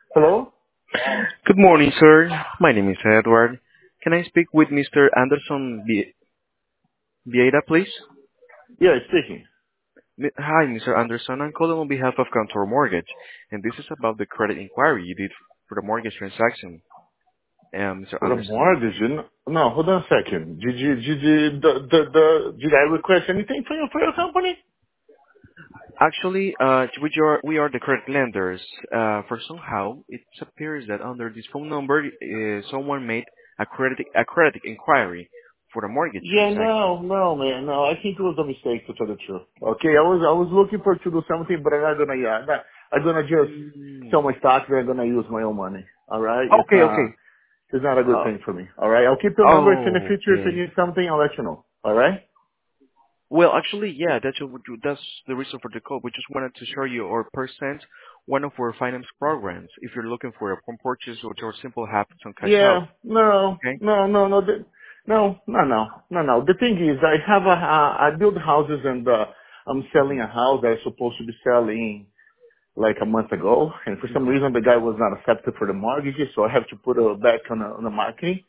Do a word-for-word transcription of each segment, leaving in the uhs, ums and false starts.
Hello? Good morning, sir. My name is Edward. Can I speak with Mister Anderson Vie- Vieira, please? Yeah, speaking. Mi- Hi, Mister Anderson. I'm calling on behalf of Contour Mortgage, and this is about the credit inquiry you did for the mortgage transaction. Um, Mister For the Anderson? mortgage? You know, no, hold on a second. Did you, did you, the, the, the, did I request anything for your, for your company? Actually, uh, we are, we are the credit lenders. Uh, for somehow, it appears that under this phone number, uh, someone made a credit, a credit inquiry for the mortgage Yeah, transaction. no, no, man, no. I think it was a mistake to tell the truth. Okay, I was, I was looking for to do something, but I'm not gonna, yeah, I'm not, I'm gonna just Mm. sell my stock and I'm gonna use my own money. Alright? It's Okay, not, okay. it's not a good Uh, thing for me. Alright? I'll keep your number if in the oh, future if you okay. need something, I'll let you know. Alright? Well, actually, yeah, that's what- that's the reason for the call. We just wanted to show you our percent one of our finance programs. If you're looking for a home purchase or or simple have some cash out. Yeah, no, Okay. no, no, no, the, no, no, no, no, no. The thing is, I have a, uh, I build houses and uh, I'm selling Mhm. a house that I supposed to be selling like a month ago, and for some Mhm. reason the guy was not accepted for the mortgage, so I have to put it back on the, on the marketing.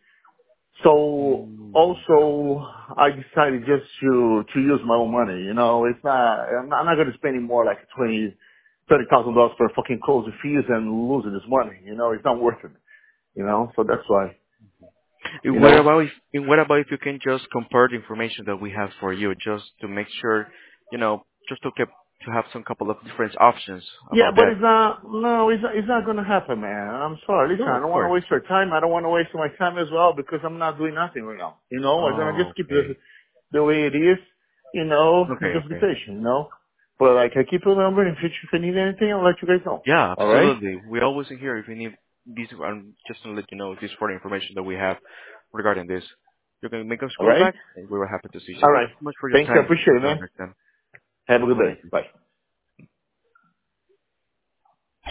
So Mm. also I decided just to to use my own money. You know, it's not I'm not, I'm not going to spend any more like twenty, thirty thousand dollars for fucking closing fees and losing this money. You know, it's not worth it. You know, so that's why. You And What know. about if and what about if you can just compare the information that we have for you, just to make sure, you know, just to keep to have some couple of different options Yeah, about but that. it's not, no, it's not, it's not gonna happen, man. I'm sorry. Listen, No, I of don't want to course. waste your time. I don't want to waste my time as well because I'm not doing nothing right now. You know, I'm gonna Oh, just keep okay. it the way it is, you know, and Okay, just be okay. patient, you know. But like, I keep your number. In future, if I need anything, I'll let you guys know. Yeah, Alright? absolutely. We're always in here if you need these, um, just to let you know this further information that we have regarding this. You can make us call Alright? back, and we were happy to see you. So thank Alright. you so much for your Thanks, I time, appreciate it, Mister man. Anderson. Have a good Have a nice day. day. Bye.